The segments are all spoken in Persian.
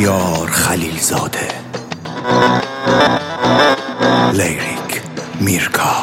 بختیار خلیلزاده. لیریک میرکا.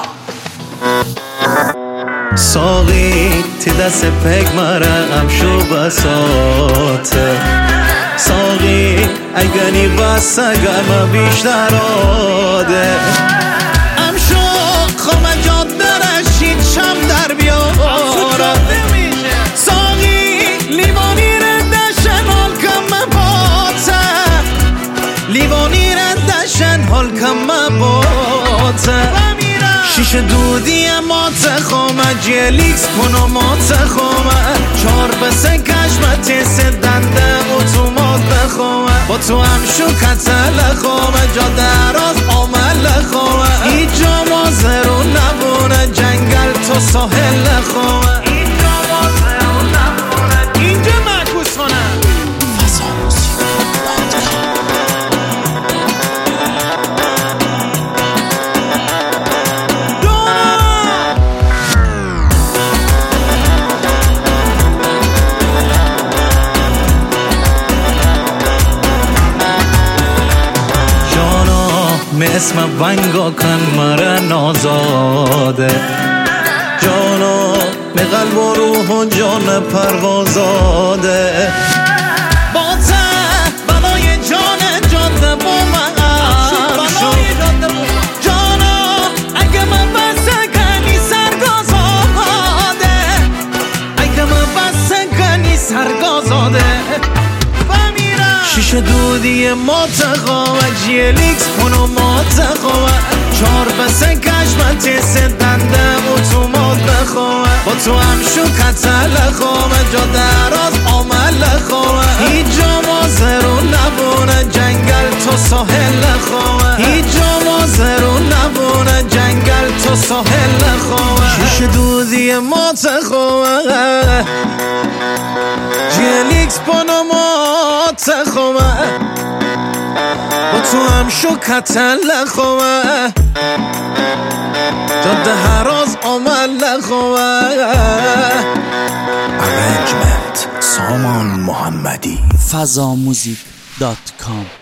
ساقی تی دست پک مرم شو بساته. ساقی اگنی بس اگرم بیشتر آده. امشو خواه جاده رشید شم در بیاره. ساقی لیوانی ردشن حال کم باته. لیوانی ردشن حال کم باته. شیش دودی مات خومه جلیکس کنو مات خومه. چار بسه کشمتی سدنده اتومات بخومه. با تو هم شو کتل خومه جاده راز عمل خومه. ایجا مازرو نبونه جنگل تو ساحل خومه. ایجا مازرو نبونه اینجا معکوس کنه. اسم ونگا کن مره نازاده. جانا می قلب و روح و جان پروازاده. با ته بلای جان جاده با من جانا اگه من بسه کنی سرگازاده. اگه من بسه کنی سرگازاده. شیش دودی مات خواه جیلیکس کنو مات خواه. چار بسه کشمتی سدنده اتومات بخواه. با تو هم شو کتل خواه جاده راز عمل خواه. ایجا مازرو نبونه جنگل تو ساحل خواه. ایجا مازرو نبونه جنگل تو ساحل خواه. شیش دودی مات خواه جیلیکس کنو مات خواه. با تو هم شو کتل خواه. جاده هراز عمل خواه. ارنجمنت سامان محمدی. fazamuzik.com